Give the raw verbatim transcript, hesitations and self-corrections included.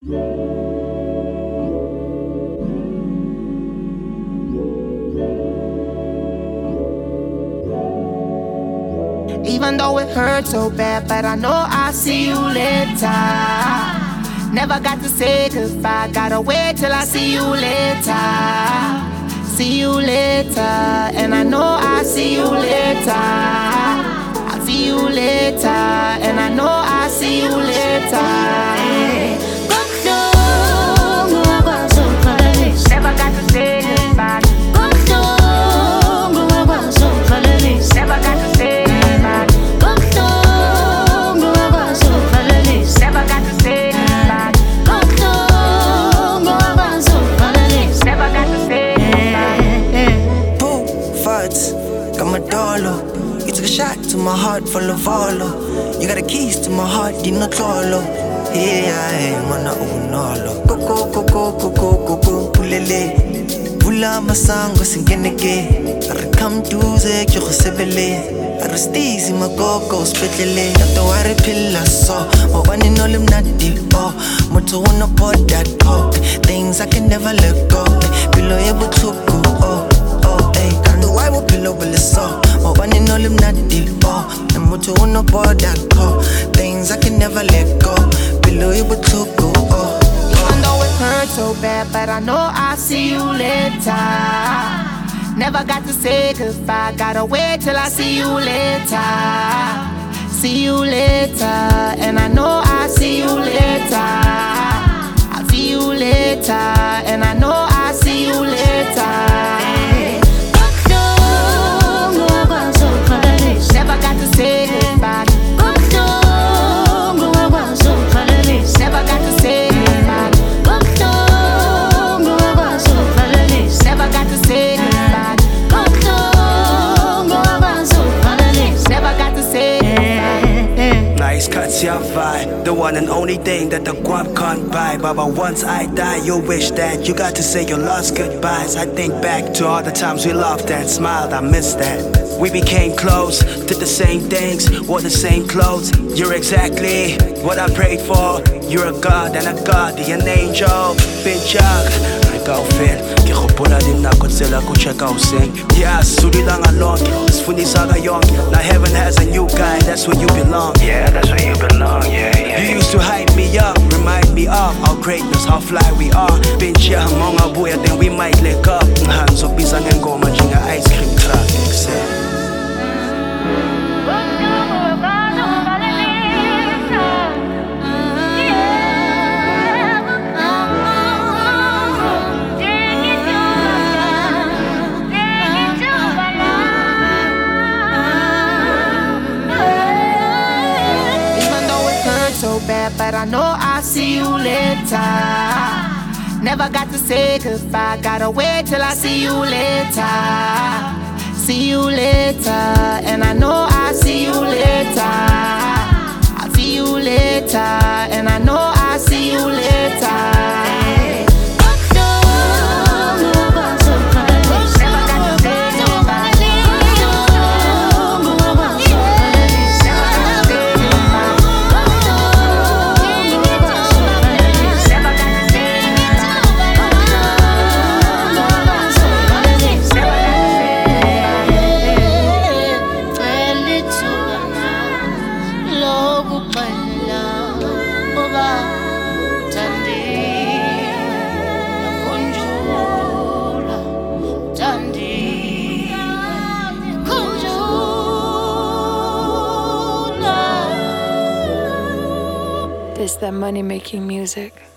Even though it hurts so bad, but I know I'll see you later. Never got to say goodbye, gotta wait till I see you later. See you later, and I know I'll see you later. I'll see you later, and I know I'll see you later. Never got to say goodbye. Never got to say goodbye. Never got to say goodbye. Never got to say goodbye. Boo, farts, got my dollar. You took a shot to my heart full of Volo. You got the keys to my heart, you know Tolo. Yeah, I am on a unolo. Go, go, go, go, go, go, go, go, pulele. Pula masango singeneke. Come to the Josebele. Aristizi magogo spetlele. Not the worry pillar so. Oh, one in all him not deep. Oh, moto wanna put that coke. Things I can never let go. Below able to go. Oh, oh, hey. Not the why will pillow will so. Oh, one in all him not deep. Oh, and moto wanna put that coke. Things I can never let go. Below able to go. Oh. Even though it hurts so bad, but I know I'll see you later. Never got to say goodbye, gotta wait till I see you later. See you later, and I know I'll see you later. I'll see you later, and I know I'll see you later. Never got to say goodbye. Never got to say goodbye. Never got to say goodbye. Never got to say goodbye. Nice cuts, your vibe. The one and only thing that the guap can't buy. Baba, once I die, you wish that you got to say your last goodbyes. I think back to all the times we laughed and smiled, I miss that. We became close, did the same things, wore the same clothes. You're exactly what I prayed for. You're a god and a guardian angel. Been jug, ikaw feel. Kikupula din ako sila ko check out sing. Yeah, suli lang along. Sfunisa kayong. Now heaven has a new guy, that's where you belong. Yeah, that's where you belong, yeah, yeah. You used to hype me up, remind me of our greatness, how fly we are. Been here among our boy, then we might lick up. Hands up, bisa ngengoma jinga ice cream truck. Except bad, but I know I'll see you later. Never got to say goodbye, gotta wait till I see you later. See you later, and I know I'll see you later. I'll see you later, and I know I'll see you later. It's that money making music.